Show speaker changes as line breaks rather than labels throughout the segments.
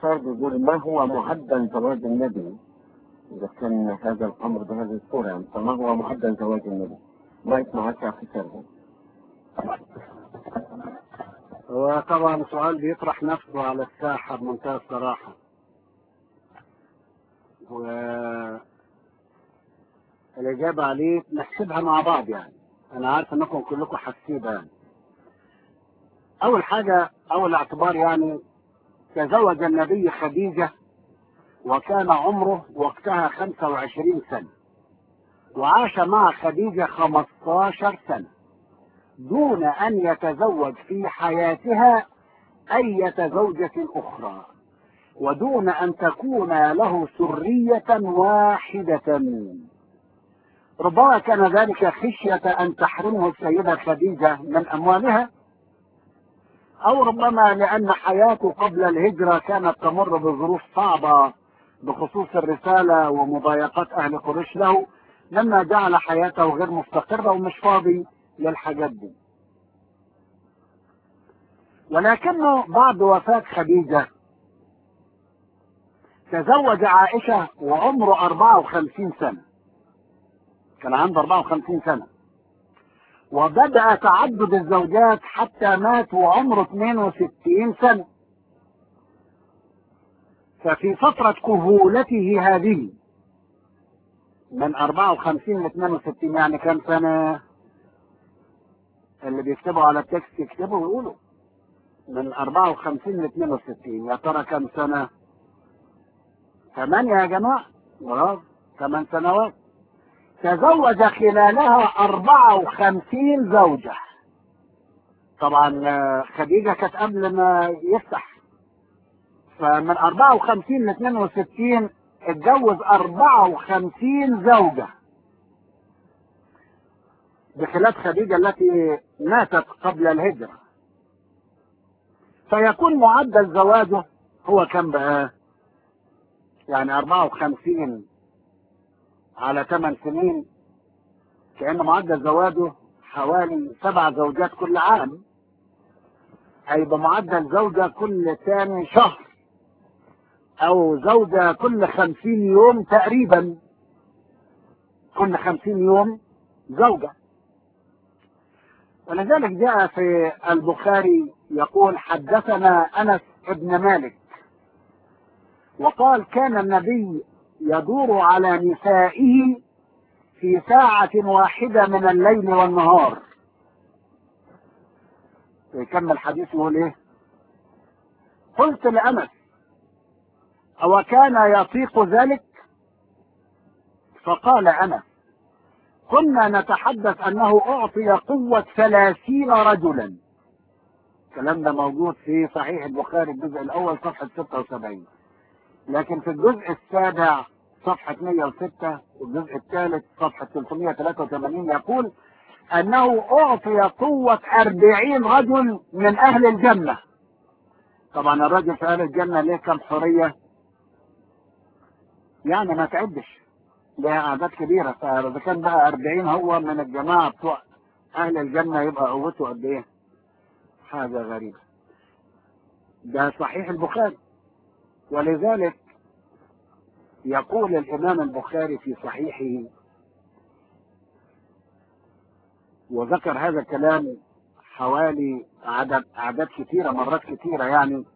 الاستفسار بيقول ما هو معدل زواج النبي؟ إذا كان هذا الأمر بهذه الصورة يعني، فما هو معدل زواج النبي؟ ما يسمعك يا أخي سرهم.
وطبعا سؤال بيطرح نفسه على الساحة بمنتهى الصراحة، والإجابة عليه نحسبها مع بعض. يعني أنا عارف إنكم كلكم حاسيبها. يعني أول حاجة، أول اعتبار، يعني تزوج النبي خديجة وكان عمره وقتها 25 سنة، وعاش مع خديجة 15 سنة دون أن يتزوج في حياتها أي زوجة أخرى، ودون أن تكون له سرية واحدة. ربما كان ذلك خشية أن تحرمه السيدة خديجة من أموالها، أو ربما لأن حياته قبل الهجرة كانت تمر بظروف صعبة بخصوص الرسالة ومضايقات أهل قريش له، لما جعل حياته غير مستقرة ومش فاضي للحاجات دي. ولكنه بعد وفاة خديجة تزوج عائشة وعمره 54 سنة، كان عنده 54 سنة، وبدأ تعدد الزوجات حتى مات وعمره 62 سنة. ففي فترة كهولته هذه من 54 ل 62 يعني كم سنة؟ اللي بيكتبوا على التكست يكتبوا ويقولوا من 54 ل 62. يا ترى كم سنة؟ 8 يا جماعة، برافو، 8 سنوات. تزوج خلالها 54 زوجة. طبعا خديجة كانت قبل ما يفتح، فمن 54 ل 62 اتجوز 54 زوجة، بخلاف خديجة التي ماتت قبل الهجرة. فيكون معدل زواجه هو كم بقى؟ يعني 54 على 8 سنين، كأن معدل زواجه حوالي 7 زوجات كل عام، أي بمعدل زوجة كل ثاني شهر، أو زوجة كل 50 يوم تقريبا، كل 50 يوم زوجة. ولذلك جاء في البخاري يقول حدثنا أنس بن مالك وقال كان النبي يدور على نسائه في ساعة واحدة من الليل والنهار. يكمل حديثه يقول ايه؟ قلت لأنس أو كان يطيق ذلك؟ فقال أنس كنا نتحدث أنه أعطي قوة 30 رجلا. الكلام ده موجود في صحيح البخاري الجزء الأول صفحة 76، لكن في الجزء السابع صفحة 106 والجزء الثالث صفحة 383 يقول أنه أعطي قوة 40 رجل من أهل الجنة. طبعا الرجل في أهل الجنة ليه كم حرية؟ يعني ما تعدش، لها أعداد كبيرة. فإذا كان بقى 40 هو من الجماعة بتوع أهل الجنة يبقى قوته قد إيه؟ حاجة غريبة. ده صحيح البخاري. ولذلك يقول الإمام البخاري في صحيحه، وذكر هذا الكلام حوالي أعداد كثيرة، مرات كثيرة، يعني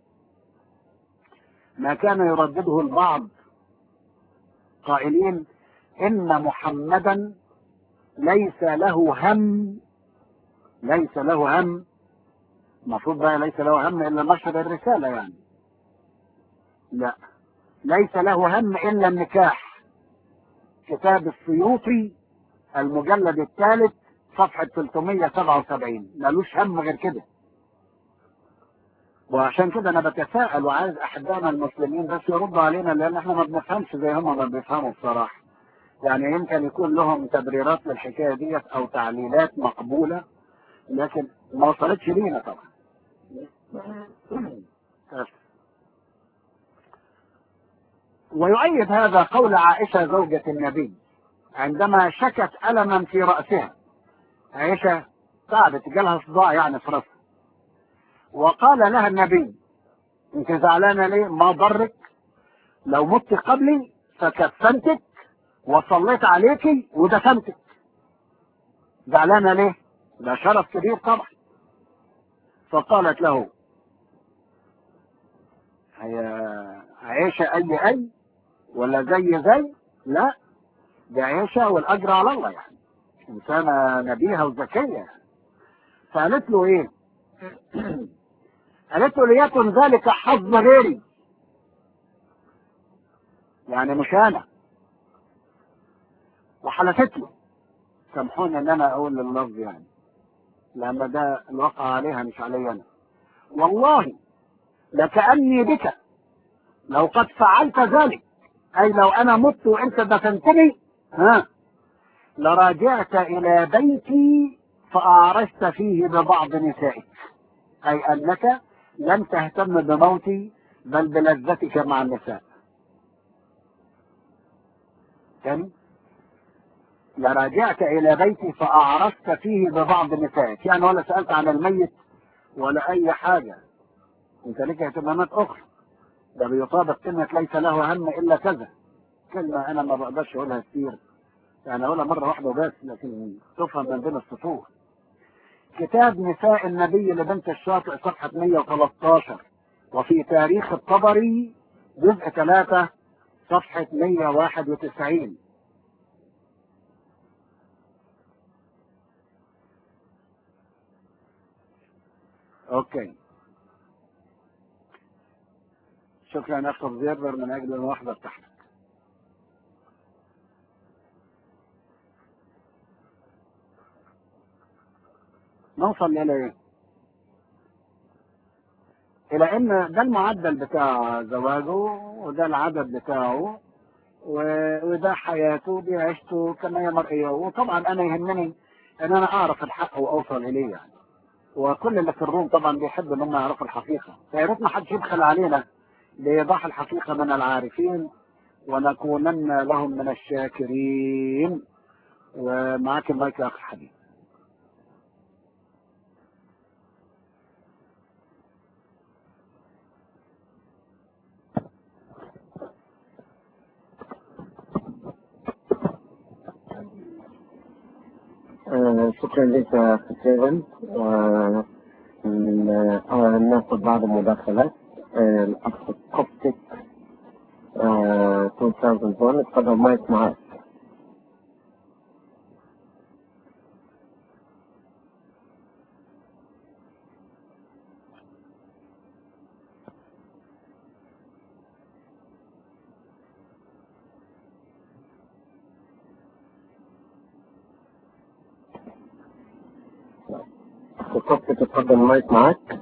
ما كان يردده البعض قائلين إن محمدا ليس له هم، ليس له هم، المفروض بقى ليس له هم إلا نشر الرسالة، يعني لا، ليس له هم إلا النكاح. كتاب السيوطي المجلد الثالث صفحة 377 ملوش هم غير كده. وعشان كده أنا بتساءل وعايز أحبائنا المسلمين بس يردوا علينا، لأن احنا ما بنفهمش زي هم ما بيفهموا بصراحة. يعني يمكن يكون لهم تبريرات للحكاية ديت أو تعليلات مقبولة، لكن ما وصلتش لينا طبعا. ويؤيد هذا قول عائشة زوجة النبي عندما شكت ألما في رأسها. عائشة تعبت، جالها صداع يعني في رأسها، وقال لها النبي انت زعلانة ليه؟ ما ضرك لو مت قبلي فكفنتك وصليت عليكي ودفنتك. زعلانة ليه؟ ده شرف كبير طبعا. فقالت له هي عيشة أي ولا زي؟ لا، دي عيشة والأجر على الله يعني، إنسانة نبيهة وذكية. فقالت له إيه؟ قالت له ليكن ذلك حظ غيري، يعني مش أنا. وحلفت له، سامحوني إن أنا أقول اللفظ يعني، لأن ده الواقع عليها مش علي أنا. والله لكأني بك لو قد فعلت ذلك، أي لو أنا مت وأنت دفنتني، لراجعت إلى بيتي فأعرست فيه ببعض نسائك، أي أنك لم تهتم بموتي بل بلذتك مع النساء. كم؟ لراجعت إلى بيتي فأعرست فيه ببعض نسائك، يعني ولا سألت عن الميت ولا أي حاجة، أنت لك اهتمامات أخرى. ده بيطابق كلمة ليس له هم إلا كذا، كلمة أنا ما بقدرش أقولها كتير، يعني أقولها مرة واحدة بس لكن تفهم من بين السطور. كتاب نساء النبي لبنت الشاطئ صفحة 113، وفي تاريخ الطبري جزء 3 صفحة 191. اوكي، شكرا اخ زيادر من اجل الملاحظة بتاعتك. نوصل الى ايه؟ الى ان ده المعدل بتاع زواجه وده العدد بتاعه وده حياته دي عيشته كما هي مرئية. وطبعا انا يهمني ان انا اعرف الحق واوصل اليه يعني، وكل اللي في الروم طبعا بيحبوا ان هم يعرفوا الحقيقة، فيا ريت ما حدش يبخل علينا لإيضاح الحقيقة من العارفين ونكونن لهم من الشاكرين. ومعاك المايك يا اخي حبيبي.
شكرا لك يا أخي سيفن. ناخذ بعض المداخلات. الأخ كوبتك 2001، اتفضل مايك معاك. أخ كوبتك اتفضل مايك معاك.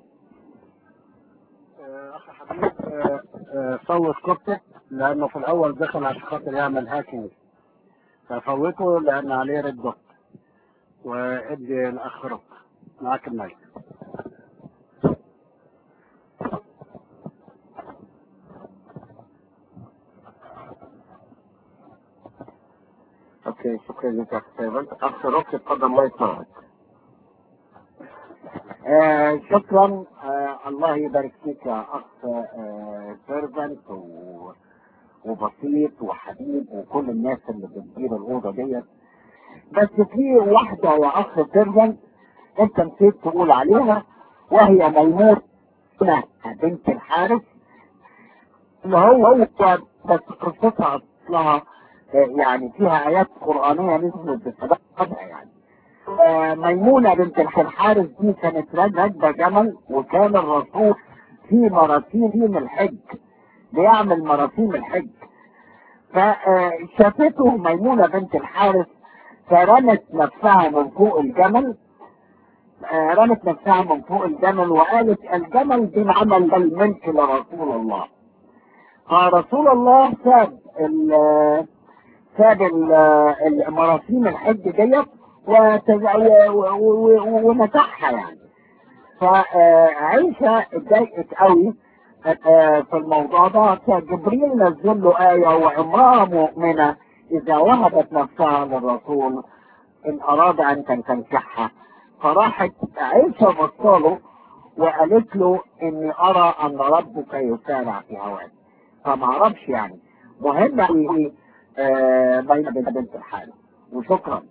اخي حبيب، صوت كوبتك لانه في الاول دخل عشان خاطر يعمل هاكينج، ففوته لان عليه ريد دوت. وادي الاخ رب، معاك المايك.
اوكي، شكرا لك يا أخ سيفن. أخ روكي اتفضل مايك معاك.
شكرا. الله يبارك فيك يا اخ سيرفنت وبسيط وحبيب وكل الناس اللي بتدير الاوضه ديت. بس في واحده يا اخ سيرفنت انت نسيت تقول عليها، وهي ميمونة بنت الحارث، اللي هو بس قصتها اصلها يعني فيها ايات قرانيه نزلت بسببها يعني. ميمونة بنت الحارث دي كانت راكبة جمل، وكان الرسول في مراسيم الحج بيعمل مراسيم الحج، فشافته ميمونة بنت الحارث فرمت نفسها من فوق الجمل. رمت نفسها من فوق الجمل وقالت الجمل بنعمل الملك لرسول الله. فرسول الله ساب مراسيم الحج ديت ومسحها يعني. فعيشة اتضايقت قوي في الموضوع ده، فجبريل نزل له آية وامرأة مؤمنة إذا وهبت نفسها للرسول إن أراد أن تنكحها. فراحت عيشة بصاله وقالت له اني ارى ان ربك يسارع في هواك. فما اعرفش يعني مهم يعني بين بنت الحال. وشكرا.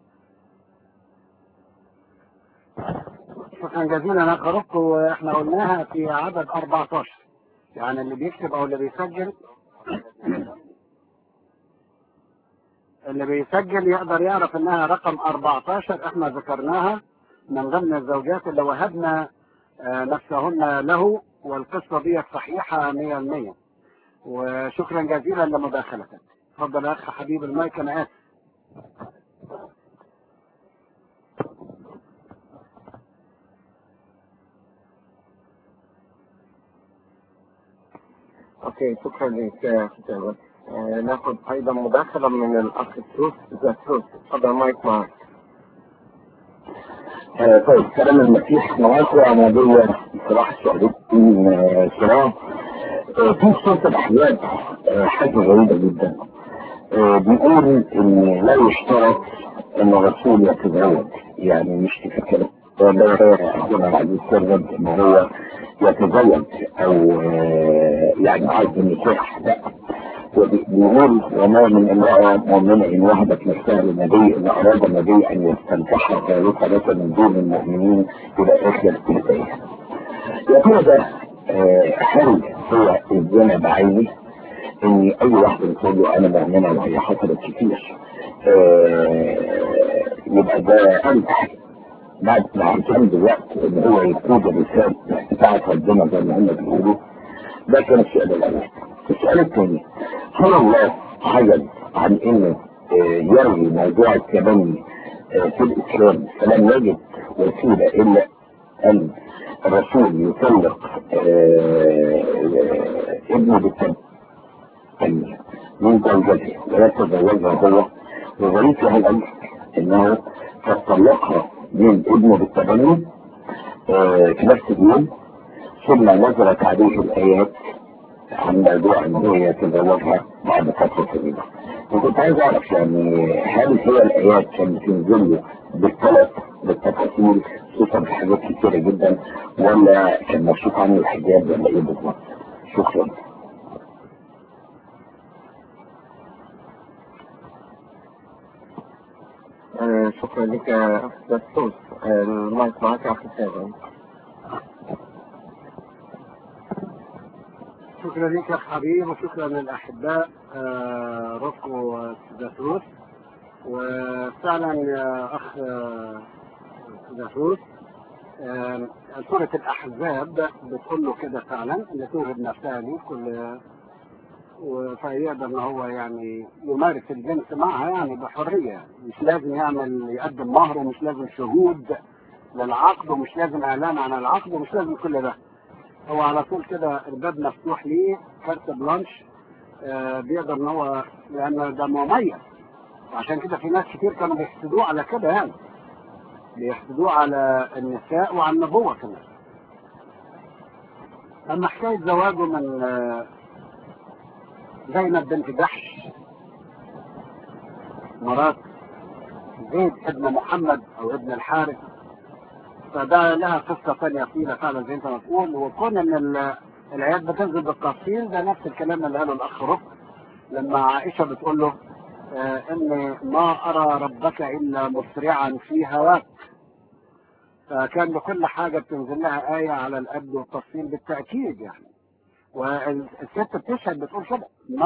شكرا جزيلا. انا قرأت واحنا قلناها في عدد 14، يعني اللي بيكتب او اللي بيسجل يقدر يعرف انها رقم 14. احنا ذكرناها من ضمن الزوجات اللي وهبنا نفسهن له، والقصة دي صحيحة 100%. وشكرا جزيلا لمداخلتك. تفضل يا اخ حبيب المايك. انا اسف.
اوكي، شكرا لك يا أخي. ناخذ ايضا مداخلة من الاخ تروس. تفضل مايك معك.
طيب، كلام المسيح مواقع عملية بصراحة شهدتين صراع. في سورة الأحزاب حاجة غريبة جدا. بيقول إن لا يشترط إن الرسول يتزوج، يعني مش تفكر لا يكون على السرد إن هو يتزوج أو يعني عايز النكاح، لا. وبيقول وما من امرأة مؤمنة إن وهبت نفسها للنبي إن أراد النبي أن يستنكحها ثالثة من دون المؤمنين إلى آخر الآية. يا ترى ده هل هو الزنا بعينه؟ إن أي واحد يقول له أنا مؤمنة وهي حصلت كتير يبقى ده أنجح بعد ما عشان دلوقتي إن هو يقود الرسالة بتاعت ربنا زي ما هم بيقولوا. ده كان السؤال الأول. السؤال الثاني، هل الله عجز عن انه يروي موضوع التبني في الاسلام فلم يجد وسيله الا ان الرسول يطلق ابنه بالتبني من زوجته ويتزوجها هو، وظريف له الامر انه قد طلقها من ابنه بالتبني في نفس اليوم، ثم نزلت عليه الايات عن موضوع ان هو يتزوجها بعد فتره طويله. وكنت عايز اعرف يعني هل هي الايات كانت بتنزل له بالطلب بالتفاصيل خصوصا في حاجات كتيره جدا، ولا كان مكشوف عنه الحجاب، ولا ايه بالظبط؟ شكرا.
شكرا لك يا اخ دستوس. المايك معك يا اخي سامي.
شكرا لك يا حبيب، وشكرا للاحباء رفقو وداتروس. وفعلا يا اخ داتروس، سورة الأحزاب بتقول له كده فعلا اللي توهب نفسها ليه كل، فيقدر ان هو يعني يمارس الجنس معها يعني بحرية، يعني مش لازم يقدم مهر، ومش لازم شهود للعقد، ومش لازم اعلان عن العقد، ومش لازم كل ده. هو على طول كده الباب مفتوح ليه، كارت بلانش. بيقدر ان هو، لان ده مميز. عشان كده في ناس كتير كانوا بيحسدوه على كده، يعني بيحسدوه على النساء وعلى النبوة كمان. اما حكاية زواجه من زينب بنت جحش مرات زيد ابن محمد او ابن الحارث، فده لها قصة ثانية طويلة فعلا زي انت ما تقول. وكون ان الآيات بتنزل بالتفصيل، ده نفس الكلام اللي قاله الأخ رفق لما عائشة بتقول له إن ما أرى ربك إلا مسرعا في هواك. فكان لكل حاجة بتنزل لها آية على القد والتفصيل بالتأكيد يعني. والست بتشهد بتقول كده،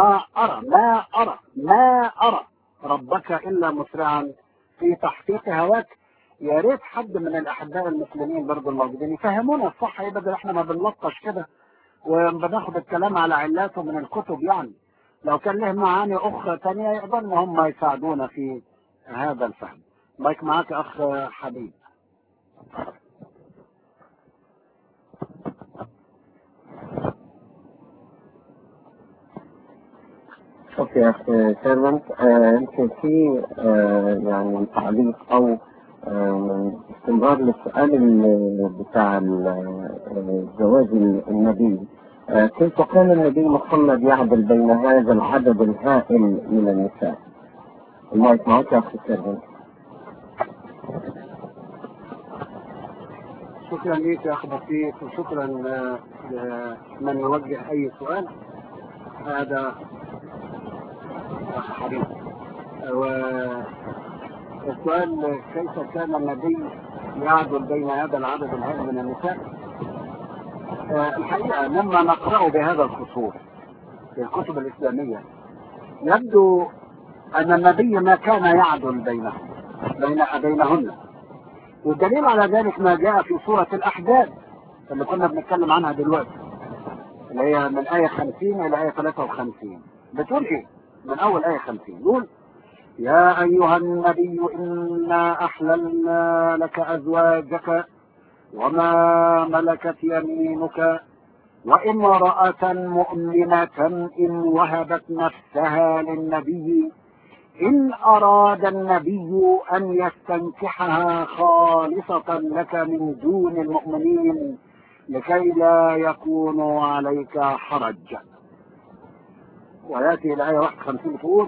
ما أرى ربك إلا مسرعا في تحقيق هواك. يا ريت حد من الأحباء المسلمين برضه الموجودين يفهمونا الصح ايه، بدل احنا ما بنلطش كده وبناخد الكلام على علاته من الكتب. يعني لو كان له معاني أخرى تانية يقدروا هم يساعدونا في هذا الفهم. مايك معاك يا أخ حبيب.
اوكي يا اخي سيرفنت. يمكن في يعني تعليق او استمرار للسؤال بتاع زواج النبي. كيف كان النبي محمد يعدل بين هذا العدد الهائل من النساء؟ المايك معك يا اخي سيرفنت.
شكرا ليك يا أخ بسيط، وشكرا لمن يوجه أي سؤال. هذا أخ حبيب. والسؤال كيف كان النبي يعدل بين هذا العدد الهائل من النساء؟ الحقيقة لما نقرأ بهذا الخصوص في الكتب الإسلامية يبدو أن النبي ما كان يعدل بينهن، والدليل على ذلك ما جاء في سورة الأحزاب اللي كنا بنتكلم عنها دلوقتي، اللي هي من آية 50 إلى آية 53. بتقول إيه؟ من أول آية 50 يقول: يا أيها النبي إنا أحللنا لك أزواجك وما ملكت يمينك وإن امرأة مؤمنة إن وهبت نفسها للنبي إن أراد النبي أن يستنكحها خالصة لك من دون المؤمنين لكي لا يكون عليك حرج. ويأتي الآية 51 تقول: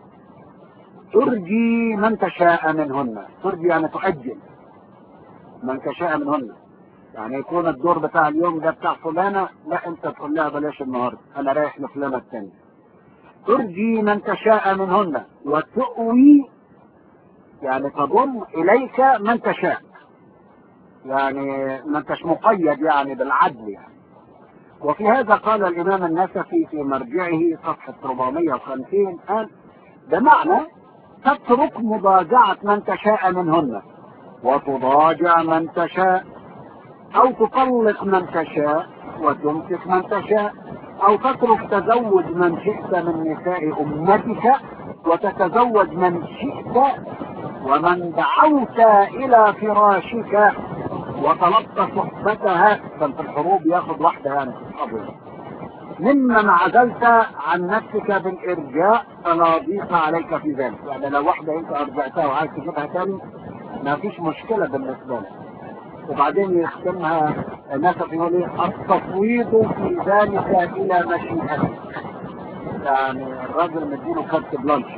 ترجي من تشاء منهن. ترجي يعني تؤجل من تشاء منهن، يعني يكون الدور بتاع اليوم ده بتاع فلانة، لا انت تقول لها بلاش النهارده انا رايح لفلانة التانية. ترجي من تشاء منهن وتؤوي يعني تضم اليك من تشاء، يعني ما انتش مقيد يعني بالعدل يعني. وفي هذا قال الامام النسفي في مرجعه صفحة 450 قال: بمعنى تترك مضاجعة من تشاء منهن وتضاجع من تشاء، او تطلق من تشاء وتمسك من تشاء، او تترك تزوج من شئت من نساء امتك وتتزوج من شئت، ومن دعوت الى فراشك وطلبت صحبتها. كان في الحروب ياخد واحدة يعني في القبر. ممن عزلت عن نفسك بالارجاء فلا ضيق عليك في ذلك، يعني لو واحدة انت ارجعتها وعايز تجيبها تاني ما فيش مشكلة بالنسبة لك. وبعدين يختمها النسخ يقول ايه: التفويض في ذلك الى مشيئتك، يعني الراجل مديله كارت بلانش.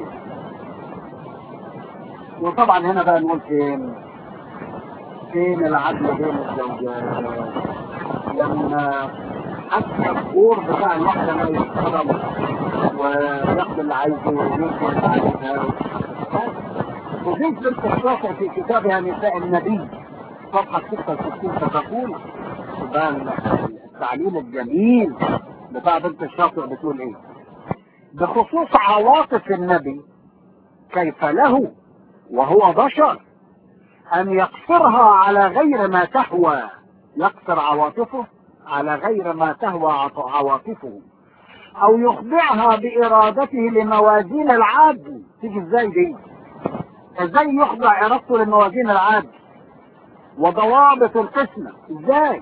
وطبعا هنا بقى نقول فين العدل بين الزوجات لما حتى الدور بتاع الواحدة ما يتحرم وياخد اللي عايزه ويمكن اللي عايزها. وفي بنت الشافعي في كتابها نساء النبي صفحة 66 فتقول بقى التعليم الجميل بتاع بنت الشافعي بتقول ايه: بخصوص عواطف النبي كيف له وهو بشر ان يقصرها على غير ما تهوى، يقصر عواطفه على غير ما تهوى عواطفه، او يخضعها بارادته لموازين العدل. تيجي ازاي دي؟ ازاي يخضع ارادته لموازين العدل وضوابط القسمة؟ ازاي؟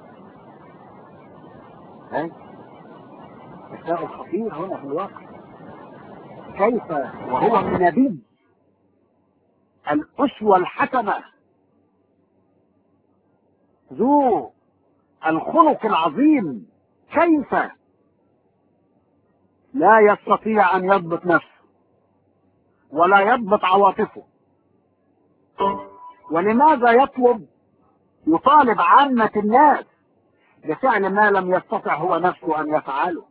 الشيء الخطير هنا في الواقع كيف وهو النبي الأسوة الحسنة ذو الخلق العظيم كيف لا يستطيع أن يضبط نفسه ولا يضبط عواطفه؟ ولماذا يطالب عامة الناس بفعل ما لم يستطع هو نفسه أن يفعله؟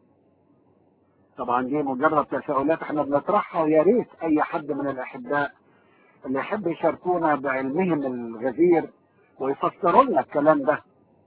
طبعا دي مجرد تساؤلات احنا بنطرحها، ويا ريت أي حد من الأحباء اللي يحب يشاركونا بعلمهم الغزير ويفسروا لنا الكلام ده.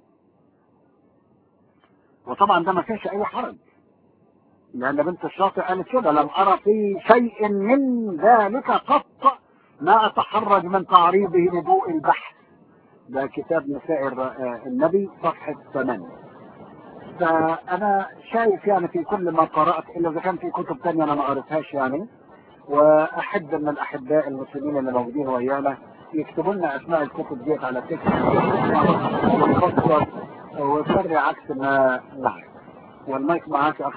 وطبعا ده ما فيش أي حرج، لأن بنت الشاطئ قالت كده: لم أرى في شيء من ذلك قط ما أتحرج من تعريضه لضوء البحث. ده كتاب نساء النبي صفحة 8. فأنا شايف يعني في كل ما قرأت، إلا إذا كان في كتب تانية أنا ما قرأتهاش يعني، وأحد من الأحباء المسلمين اللي موجودين ويانا يكتبوا لنا أسماء الكتب ديت على تكست ونفسر وسري عكس ما نعرف. والمايك معاك أخ.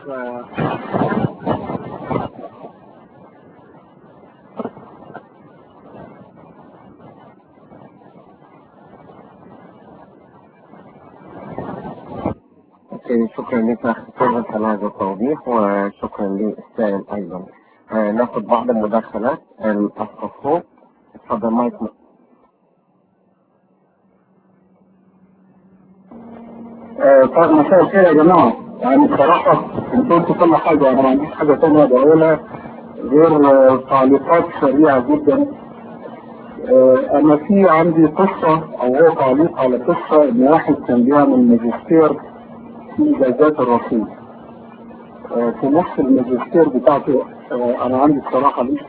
شكرا لك أخي فرغت على هذا التوضيح، وشكرا للسائل أيضا. ناخذ بعض المداخلات. الأخ الصوت اتفضل مايك.
طيب مساء الخير يا جماعة. يعني بصراحة انتوا قلتوا كل حاجة، أنا ما عنديش حاجة تانية بقولها غير تعليقات سريعة جدا. أنا في عندي قصة أو هو تعليق على قصة إن واحد كان بيعمل ماجستير في إجازات الرسول. في نص الماجستير بتاعته أنا عندي بصراحة ليه.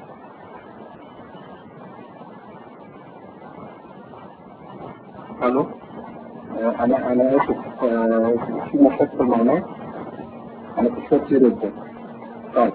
ألو، أنا آسف، في مشاكل معايا، أنا كنت كتير جدا. طيب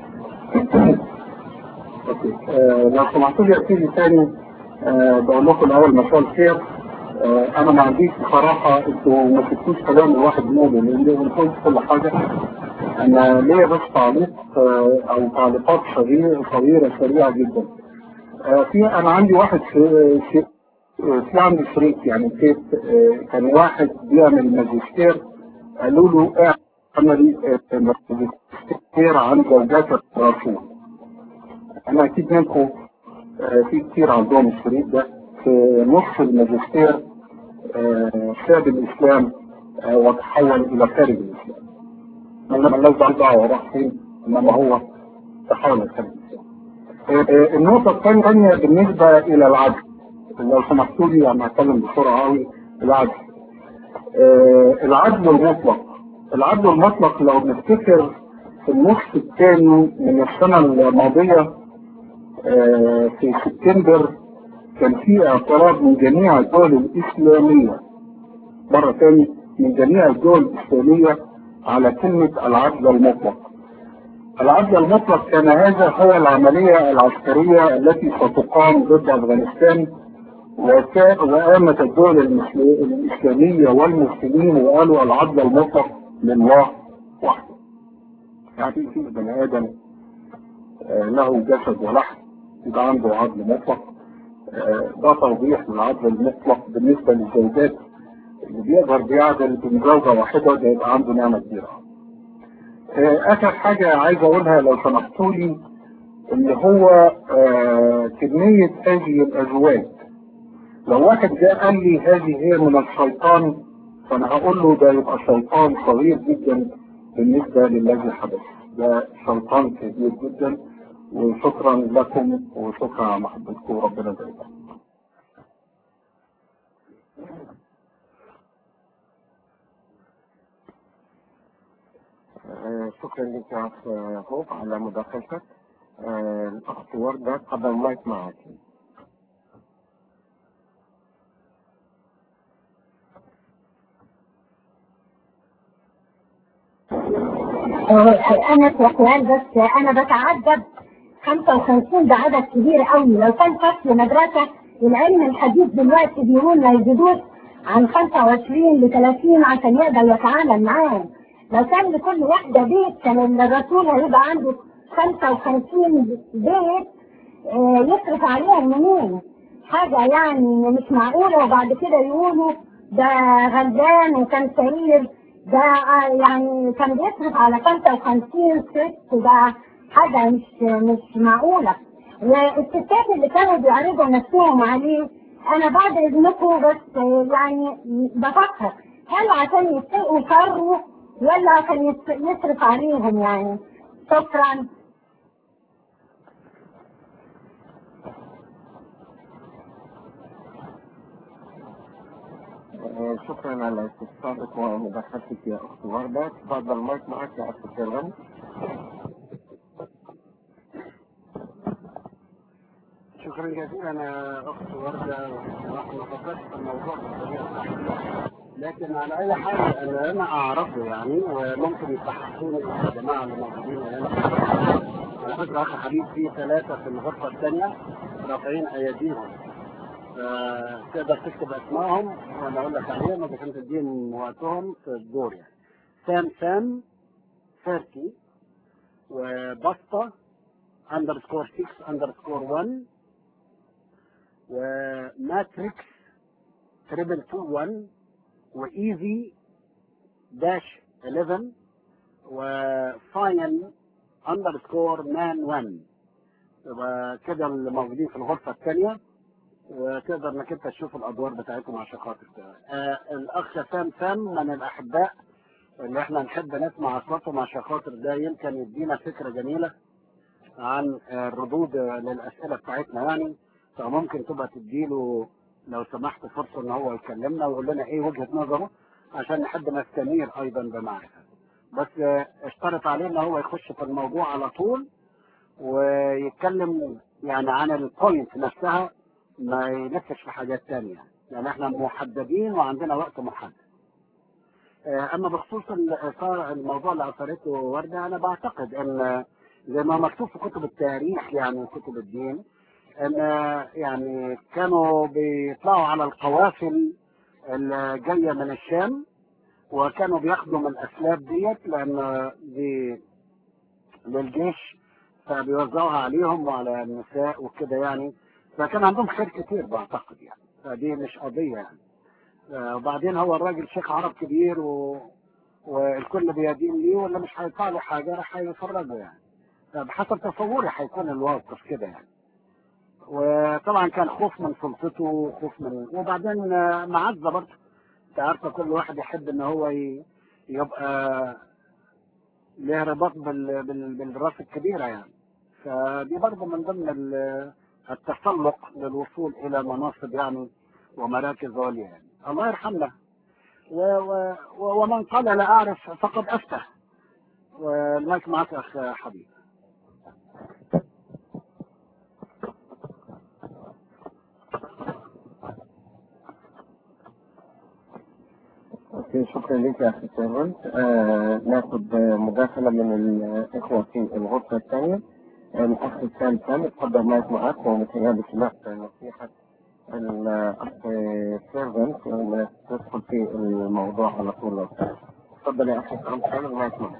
اوكي، لو سمحتوا لي ابتدي تاني. بقول لكم الاول مساء الخير. انا ما عنديش بصراحه، انتوا ما سبتوش كلام الواحد يقوله لان بنقول كل حاجه. انا ليا بس تعليق او تعليقات صغيره سريعه جدا. انا عندي واحد في عندي شريك يعني كيف. كان واحد بيعمل ماجستير، قالوا له اعمل ماجستير عن زوجات الرسول. انا اكيد منكم في كتير عندهم الشريط ده. في نص الماجستير ساب الاسلام وتحول الى خارج الاسلام. انما الناس دعوه راح فين، انما هو تحول الى خارج الاسلام. النقطه الثانيه بالنسبه الى العدل، لو سمحتوا لي انا هتكلم بسرعه قوي. العدل، العدل المطلق. العدل المطلق لو نفتكر في النص الثاني من السنه الماضيه في سبتمبر كان في اعتراض من جميع الدول الإسلامية، مرة ثانية من جميع الدول الإسلامية، على كلمة العدل المطلق. العدل المطلق كان هذا هو العملية العسكرية التي ستقام ضد أفغانستان، وقامت الدول الإسلامية والمسلمين وقالوا العدل المطلق لله وحده. يعني في بني آدم له جسد ولحم يبقى عنده عدل مطلق. ده توضيح للعدل المطلق بالنسبة للزوجات اللي بيقدر بيعدل بين زوجة واحدة، ده يبقى عنده نعمة كبيرة. آخر حاجة عايز أقولها لو سمحتوا لي، اللي هو كمية هذه الأزواج. لو واحد جاء قال لي هذه هي من الشيطان، فأنا هقول له ده يبقى شيطان صغير جدا بالنسبة للذي حدث. ده شيطان كبير جدا. وشكرا لكم وشكرا على محبتكم وربنا يبارك.
شكرا لك يا أخ هوب على مداخلتك. الأخت وردة قبل المايك معك.
أنا سؤال بس، أنا بتعجب 55 ده عدد كبير قوي. لو كان فصل مدرسة العلم الحديث دلوقتي بيقول ما يزيدوش عن 25 ل 30 عشان يقدر يتعامل معاهم. لو كان لكل واحدة بيت كان الرسول هيبقى عنده 55 بيت يصرف عليهم منين؟ حاجة يعني مش معقولة. وبعد كده يقولوا ده غلبان وكان سرير، ده يعني كان بيصرف على 55 ست. ده حاجة مش معقولة. والستات اللي كانوا بيعرضوا نفسهم عليه، أنا بعد إذنكم بس يعني بفكر هل عشان يتقوا شره ولا عشان يصرف عليهم يعني؟ شكرا.
شكرا على استفسارك ومداخلتك يا أخت وردة. تفضل المايك معك يا أخت سيرفن.
شكرا جزيلا يا اخت ورده. ما فكرتش في الموضوع بالطريقه الصحيحه، لكن على اي حال انا اعرفه يعني، وممكن يصححوني الجماعه اللي موجودين هنا. على فكره اخي حبيب في 3 في الغرفه الثانيه رافعين ايديهم، تقدر تكتب اسمائهم وانا اقول لك عليهم اذا كنت تدين وقتهم في الدور يعني. سام فيركي، وبسطه _6_1، وماتريكس 2221، وايزي داش 11، وفاين _man1. يبقى كده اللي موجودين في الغرفة الثانية. وتقدر انك انت تشوف الادوار بتاعتهم عشان خاطر الاخ سام من الاحباء اللي احنا نحب نسمع اصواتهم عشان خاطر ده يمكن يدينا فكره جميله عن الردود للاسئله بتاعتنا يعني. فممكن تبقى تديله لو سمحت فرصه ان هو يكلمنا ويقول لنا ايه وجهه نظره عشان نحب نستنير ايضا بمعرفه. بس اشترط عليه ان هو يخش في الموضوع على طول ويتكلم يعني عن البوينت نفسها، ما يلفش في حاجات تانية، يعني احنا محددين وعندنا وقت محدد. اما بخصوص الموضوع اللي اثرته ورده، انا بعتقد ان زي ما مكتوب في كتب التاريخ يعني وكتب الدين ان يعني كانوا بيطلعوا على القوافل اللي جايه من الشام، وكانوا بياخدوا من الاسلاب ديت لان دي للجيش، فبيوزعوها عليهم وعلى النساء وكده يعني. فكان عندهم خير كتير بعتقد يعني، فدي مش قضيه يعني. وبعدين هو الراجل شيخ عرب كبير والكل بيدين ليه، ولا مش هيدفع له حاجه راح يفرجه يعني. فبحسب تصوري هيكون الواقف كده يعني. وطبعا كان خوف من سلطته وخوف من، وبعدين معزه برضه. انت عارفه كل واحد يحب ان هو يبقى له رباط بالراس الكبيره يعني. فدي برضه من ضمن التسلق للوصول الى مناصب يعني ومراكز عليا يعني. الله يرحمنا. ومن قال لا اعرف فقد افتى. والمايك معك اخ حبيب.
اوكي، شكرا لك يا اخي سيرفنت. ناخد مداخله من الاخوه في الغرفه الثانيه. الاخ سام اتفضل، مايك معك، ومتهيألي سمعت نصيحه الاخ سيرفنت تدخل في الموضوع على طول لو سمحت. اتفضل يا اخي سام، المايك معك.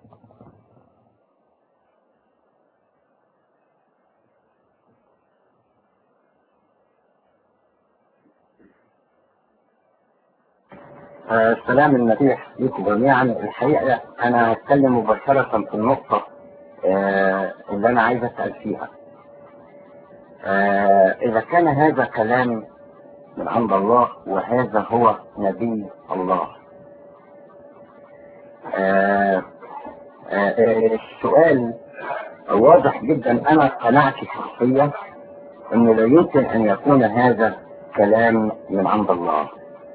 السلام المسيح لكم جميعا. الحقيقة أنا هتكلم مباشرة في النقطة اللي أنا عايز أسأل فيها. إذا كان هذا كلام من عند الله وهذا هو نبي الله، السؤال واضح جدا. أنا قناعتي شخصية أنه لا يمكن أن يكون هذا كلام من عند الله.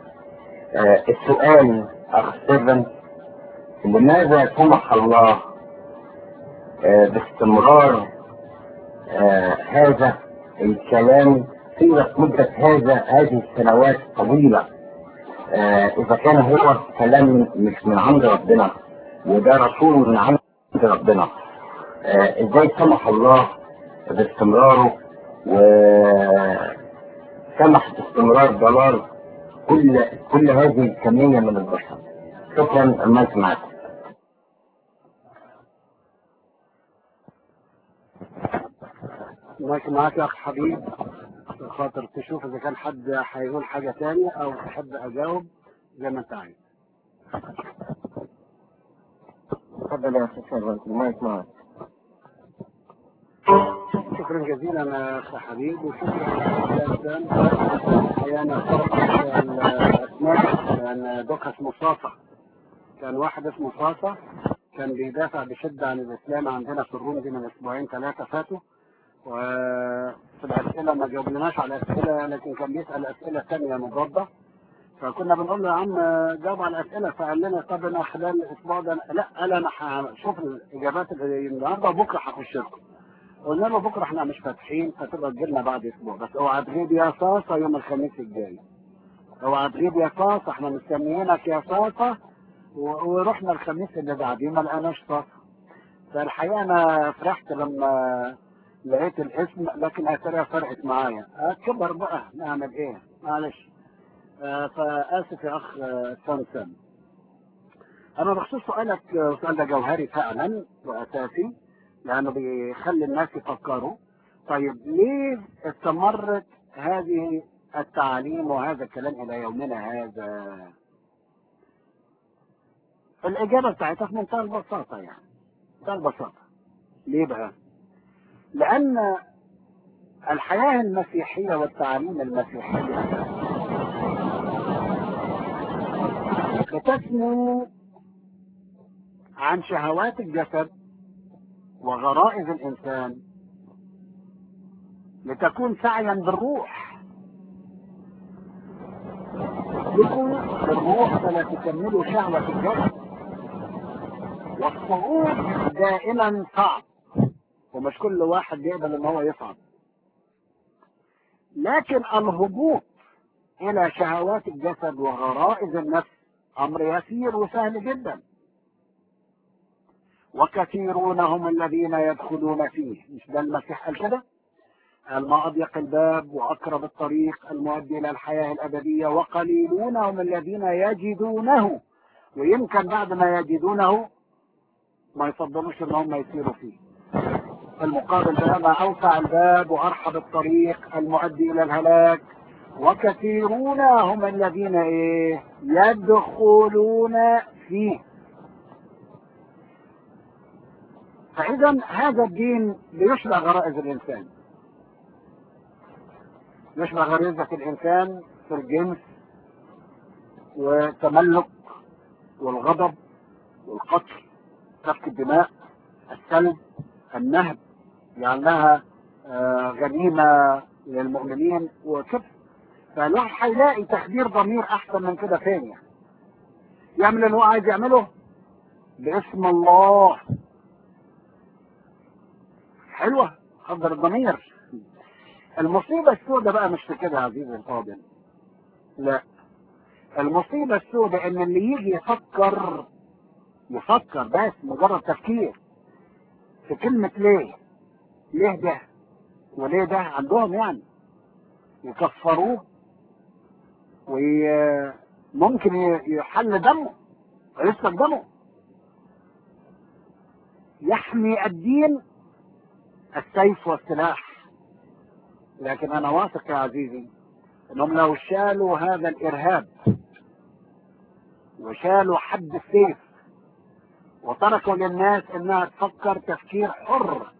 السؤال أخ ستيفن، لماذا سمح الله باستمرار هذا الكلام طيلة مدة هذه السنوات طويلة؟ إذا كان هو كلام مش من عند ربنا وده رسول من عند ربنا، إزاي سمح الله باستمراره وسمح باستمرار ضلال كل هذه الكمية من البشر؟ شكرا. ما سمعت.
مايك معاك يا اخ حبيب، خاطر تشوف اذا كان حد هيقول حاجه تانية او تحب اجاوب زي ما انت عايز.
اتفضل يا اخي سيرفنت، المايك معك.
شكرا جزيلا يا اخ حبيب، وشكرا يعني اخترت الاسماء لان دوك اسمه صافا. كان واحد اسمه صافا كان بيدافع بشده عن الاسلام عندنا في الروم دي من اسبوعين ثلاثه فاتوا، وفي الاسئله ما جاوبناش على الاسئله لكن كان بيسال اسئله ثانيه مضاده. فكنا بنقول له يا عم جاوب على الاسئله، فقال لنا طب انا خلال الاسبوع ده لا، قال انا هشوف الاجابات النهارده وبكره هخش لكم. قلنا له بكره احنا مش فاتحين، فتبقى تجيلنا بعد اسبوع، بس اوعى تغيب يا صاصه يوم الخميس الجاي. اوعى تغيب يا صاصه، احنا مستنيينك يا صاصه. ورحنا الخميس اللي بعديه ما لقيناش صاصه. فالحقيقه انا فرحت لما لقيت الاسم، لكن اثرها فرقت معايا. كبر بقى، نعمل ايه؟ معلش. فاسف يا اخ سام. انا بخصوص سؤالك، السؤال ده جوهري فعلا واساسي لانه بيخلي الناس يفكروا. طيب ليه استمرت هذه التعاليم وهذا الكلام الى يومنا هذا؟ الاجابه بتاعتها في منتهى البساطه يعني، منتهى البساطه. ليه بقى؟ لان الحياة المسيحية والتعاليم المسيحية بتسمو عن شهوات الجسد وغرائز الإنسان لتكون سعيا بالروح. يكون بالروح فلا تكملوا شهوة الجسد. والصعود دائما صعب، ومش كل واحد يقبل ان هو يصعد، لكن الهبوط الى شهوات الجسد وغرائز النفس امر يسير وسهل جدا. وكثيرون هم الذين يدخلون فيه. مش ده المسيح قال كده؟ قال ما اضيق الباب واقرب الطريق المؤدي الى الحياة الابدية، وقليلون هم الذين يجدونه. ويمكن بعد ما يجدونه ما يفضلوش ان هم يسيروا فيه. المقابل بقى ما اوسع الباب وارحب الطريق المؤدي الى الهلاك، وكثيرون هم الذين يدخلون فيه. فاذا هذا الدين بيشبه غرائز الانسان، يشبه غريزة الانسان في الجنس والتملك والغضب والقتل، سفك الدماء، السلب، النهب، لأنها غنيمة للمؤمنين وكده. فالواحد هيلاقي تخدير ضمير أحسن من كده فين يعني؟ يعمل اللي هو عايز يعمله باسم الله. حلوة، خدر الضمير. المصيبة السوداء بقى مش في كده يا عزيزي الفاضل، لا، المصيبة السوداء إن اللي يجي يفكر بس مجرد تفكير في كلمة ليه ده وليه ده عندهم يعني يكفروه، وممكن يحل دمه ويسفك دمه. يحمي الدين السيف والسلاح، لكن انا واثق يا عزيزي انهم لو شالوا هذا الارهاب وشالوا حد السيف وتركوا للناس انها تفكر تفكير حر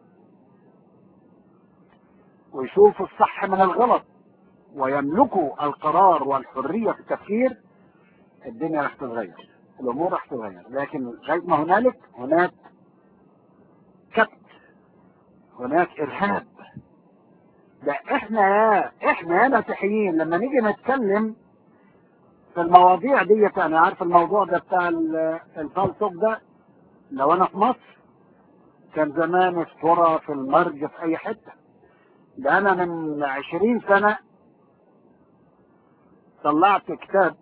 ويشوفوا الصح من الغلط ويملكوا القرار والحرية في التفكير، الدنيا راح تتغير، الامور راح تتغير. لكن غير ما هناك كبت، هناك ارهاب. ده احنا يا مسيحيين لما نيجي نتكلم في المواضيع دي، انا عارف الموضوع ده بتاع الفلسفة ده، لو انا في مصر كان زمان الصورة في المرج في اي حتة. ده انا من 20 سنة طلعت كتاب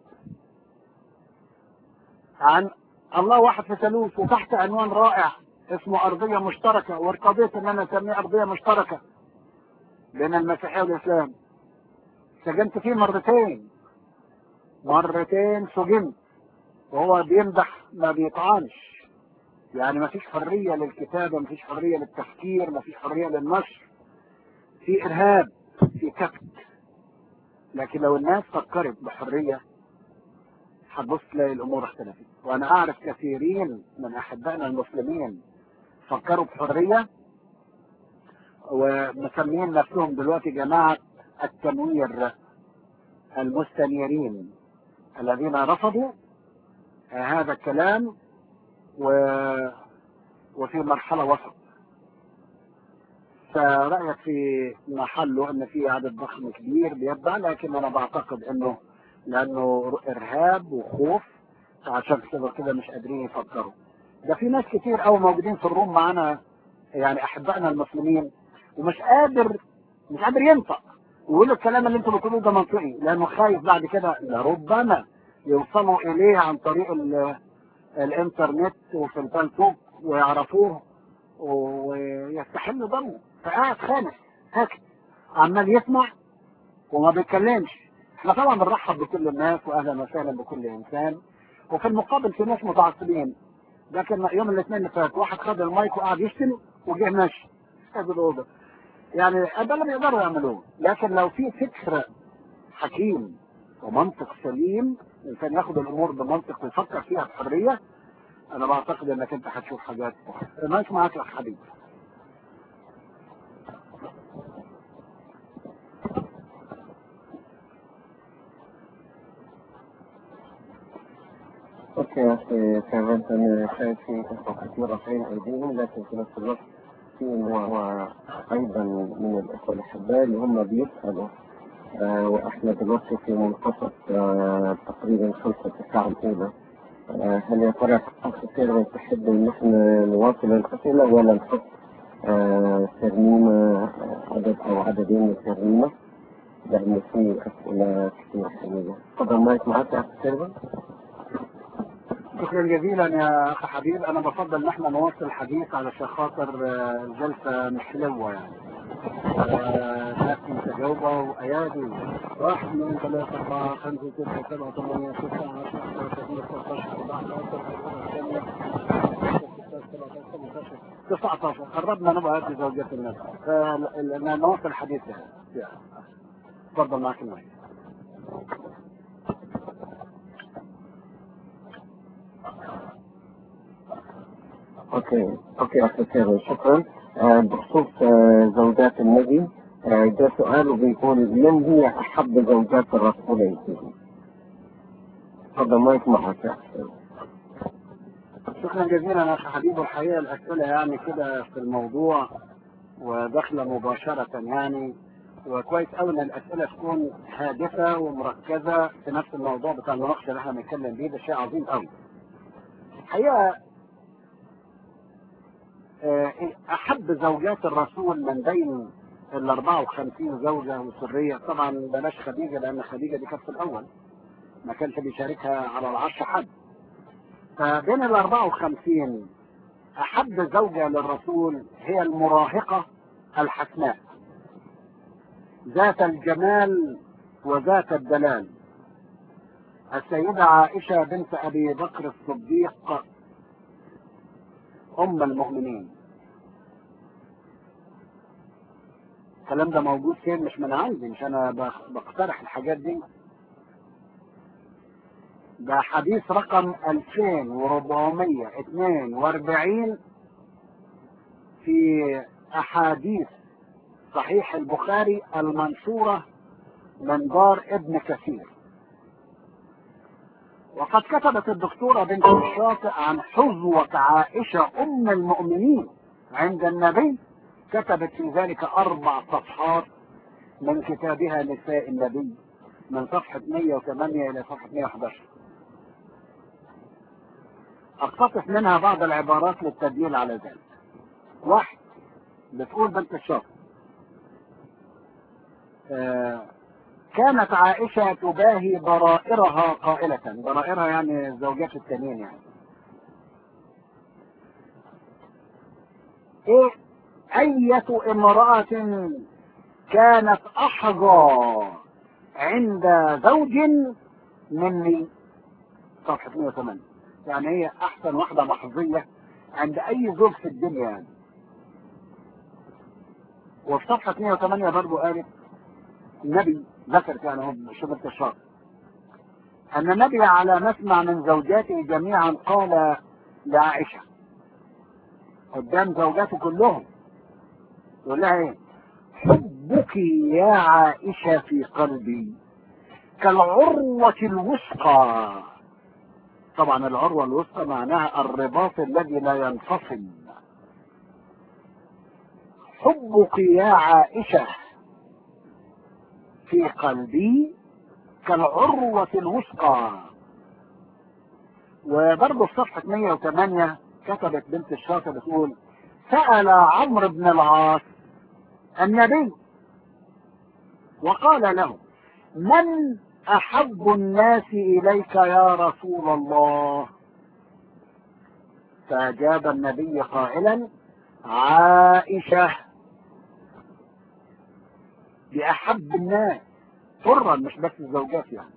عن الله واحد في ثالوث، وتحت عنوان رائع اسمه ارضية مشتركة، وارتضيت ان انا اسميه ارضية مشتركة بين المسيحية والاسلام. سجنت فيه مرتين سجنت، وهو بيمدح ما بيطعنش. يعني ما فيش حرية للكتابة، ما فيش حرية للتفكير، ما فيش حرية للنشر، في ارهاب، في كبت. لكن لو الناس فكرت بحرية هتبص تلاقي الامور اختلفت. وانا اعرف كثيرين من احبائنا المسلمين فكروا بحرية ومسمين نفسهم دلوقتي جماعة التنوير، المستنيرين الذين رفضوا هذا الكلام وفي مرحلة وسط. فرأيك في محله ان في عدد ضخم كبير بيتبع، لكن انا بعتقد لانه ارهاب وخوف، عشان كده مش قادرين يفكروا. ده في ناس كتير قوي موجودين في الروم معانا، يعني احبائنا المسلمين، ومش قادر ينطق ويقول الكلام اللي انتم بتقولوه ده منطقي، لانه خايف بعد كده لربما يوصلوا اليه عن طريق الانترنت وفي الفيسبوك ويعرفوه ويستحلوا دمه. فقاعد خامس ساكت عمال يسمع وما بيتكلمش. احنا طبعا بنرحب بكل الناس واهلا وسهلا بكل انسان، وفي المقابل في ناس متعصبين. لكن يوم الاثنين اللي فات واحد خد المايك وقعد يشتم وجه ماشي هذا الاوضه. يعني ده اللي بيقدروا يعملوه. لكن لو في فكر حكيم ومنطق سليم، الانسان ياخد الامور بمنطق ويفكر فيها بحريه، انا بعتقد انك انت هتشوف حاجات ماشي معاك يا حبيبي.
كانت أنا شايف في إخوة كثير رافعين أيديهم، لكن في نفس الوقت في نوع أيضا من الإخوة الأحباء اللي هم بيسألوا، وإحنا دلوقتي في منتصف تقريبا 5 الساعة الأولى. هل يا ترى أخ سيرفن تحب إن إحنا نواصل الأسئلة ولا نحط ترميمة عدد أو عددين من الترميمة؟ لأن في أسئلة كثير حلوة. تفضل مايك معك يا أخ سيرفن.
شكرا جزيلا يا اخ حبيب. انا بفضل ان احنا نواصل الحديث علشان خاطر الجلسه مش حلوه يعني. ناس متجاوبه وايادي 1 2 3 4 5 6 7 8 9 10 11 12 19 قربنا نبقى قد زوجات الناس. فنواصل الحديث يعني. تفضل معك المايك.
اوكي اخي سيرفن، شكرا. بخصوص زوجات النبي، ده سؤال بيقول من هي احب زوجات الرسول؟ تفضل مايك معك يا اخي.
شكرا جزيلا يا اخي حبيب. الحقيقه الاسئله يعني كده في الموضوع وداخله مباشره يعني، وكويس قوي ان الاسئله تكون هادفه ومركزه في نفس الموضوع بتاع المناقشه اللي احنا بنتكلم بيه. ده شيء عظيم قوي الحقيقه. احب زوجات الرسول من بين ال 54 زوجه وسريه، طبعا بلاش خديجه لان خديجه دي كانت في الاول ما كانش بيشاركها على العرش حد. فبين ال 54 احب زوجه للرسول هي المراهقه الحسناء ذات الجمال وذات الدلال، السيدة عائشة بنت أبي بكر الصديق أم المؤمنين. الكلام ده موجود فين؟ مش من عندي، مش أنا بقترح الحاجات دي. ده حديث رقم 2442 في أحاديث صحيح البخاري المنشورة من دار ابن كثير. وقد كتبت الدكتورة بنت الشاطئ عن حظوة عائشة أم المؤمنين عند النبي، كتبت في ذلك 4 صفحات من كتابها نساء النبي من صفحة 108 إلى صفحة 111. أقتطف منها بعض العبارات للتدليل على ذلك. 1 بتقول بنت الشاطئ: كانت عائشة تباهي ضرائرها قائلة، ضرائرها يعني الزوجات التانيين يعني، أية امرأة كانت أحظى عند زوج مني. صفحة 108. يعني هي أحسن واحدة محظية عند أي زوج في الدنيا يعني. وفي صفحة 108 برضو قالت النبي ذكرت يعني هو شبه الشاطئ أن النبي على مسمع من زوجاته جميعا قال لعائشة قدام زوجاته كلهم، يقول لها ايه؟ حبك يا عائشة في قلبي كالعروة الوثقى. طبعا العروة الوثقى معناها الرباط الذي لا ينفصل. حبك يا عائشة في قلبي كالعروة الوثقى. وبرضه في صفحة 108 كتبت بنت الشاطئ بتقول: سأل عمرو بن العاص النبي وقال له: من أحب الناس إليك يا رسول الله؟ فأجاب النبي قائلا: عائشة بأحب الناس حرا، مش بس الزوجات يعني.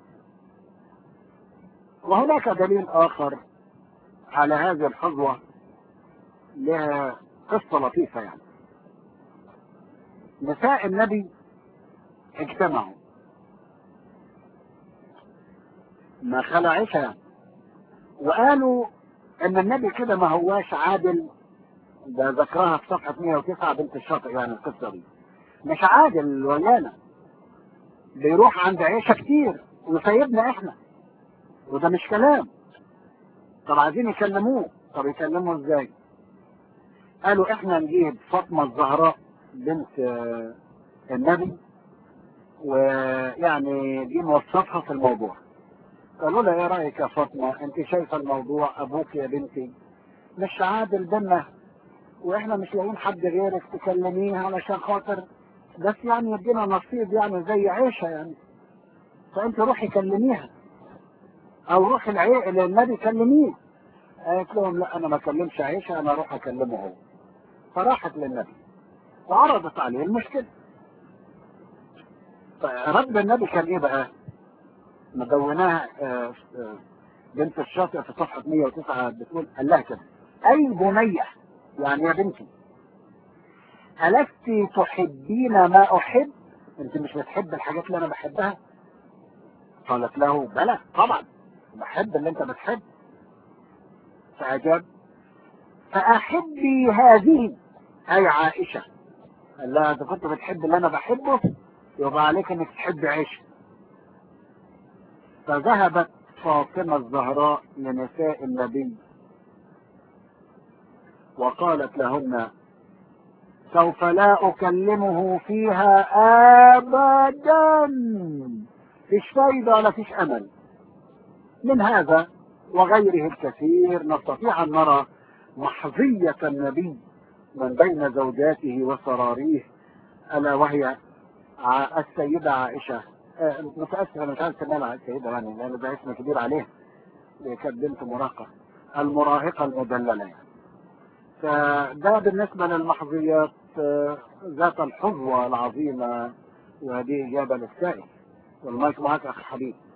وهناك دليل آخر على هذه الحظوة، لها قصة لطيفة يعني. نساء النبي اجتمعوا ما خلعش وقالوا ان النبي كده ما هواش عادل. ده ذكرها في صفحة 109 بنت الشاطئ يعني القصة دي. مش عادل ويانا، بيروح عند عيشة كتير وسيبنا احنا، وده مش كلام. طب عايزين يكلموه، طب يكلموا ازاي؟ قالوا احنا نجيب فاطمة الزهراء بنت النبي، ويعني دي نوصفها في الموضوع. قالوا لها ايه رأيك يا فاطمة، انت شايفة الموضوع ابوك يا بنتي مش عادل بينا، واحنا مش لاقيين حد غيرك تكلميه علشان خاطر بس يعني يدينا نصيب يعني زي عيشة يعني، فانت روحي كلميها او روحي للنبي كلميه. قالت لهم لا انا ما اكلمش عيشة، انا اروح اكلمه هو. فراحت للنبي وعرضت عليه المشكلة. فرد النبي كان ايه بقى؟ مدوناها بنت الشاطئ في صفحة 109 بتقول قال لها كده: اي بنية، يعني يا بنتي، ألست تحبين ما أحب؟ أنت مش بتحب الحاجات اللي أنا بحبها؟ قالت له بلى طبعا بحب اللي أنت بتحب. فأجاب: فأحبي هذه، أي عائشة. قال لها إذا كنت بتحب اللي أنا بحبه يبقى عليك إنك تحب عائشة. فذهبت فاطمة الزهراء لنساء النبي وقالت لهن: سوف لا أكلمه فيها أبدا، فيش فايدة ولا فيش أمل. من هذا وغيره الكثير نستطيع أن نرى محظية النبي من بين زوجاته وسراريه، ألا وهي السيدة عائشة. متأسف أنا مش عارف اسمها السيدة يعني لأن ده اسم كبير عليها، اللي كانت بنت مراهقة، المراهقة المدللة يعني. فده بالنسبة للمحظيات ذات الحظوة العظيمة. وهذه إجابة للسائل، والمايك معك أخي حبيب.